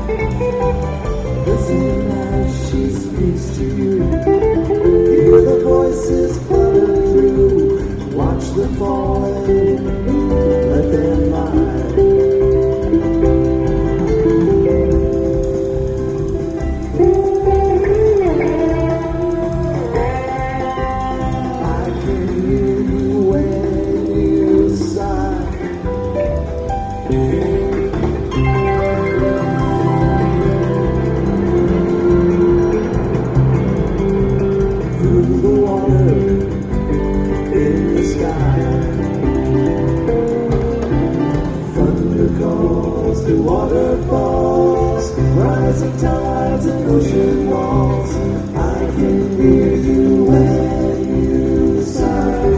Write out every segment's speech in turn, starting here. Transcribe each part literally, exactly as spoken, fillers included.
Listen as she speaks to you. Hear the voices flutter through. Watch them fall and let them lie. I can hear you when you sigh. Through the water, in the sky, thunder calls through waterfalls, rising tides and ocean walls. I can hear you when you sigh.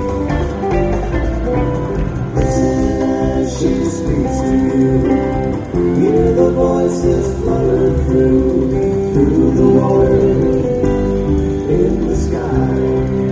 Listen as she speaks to you. Hear the voices flutter through, through the water, in the sky.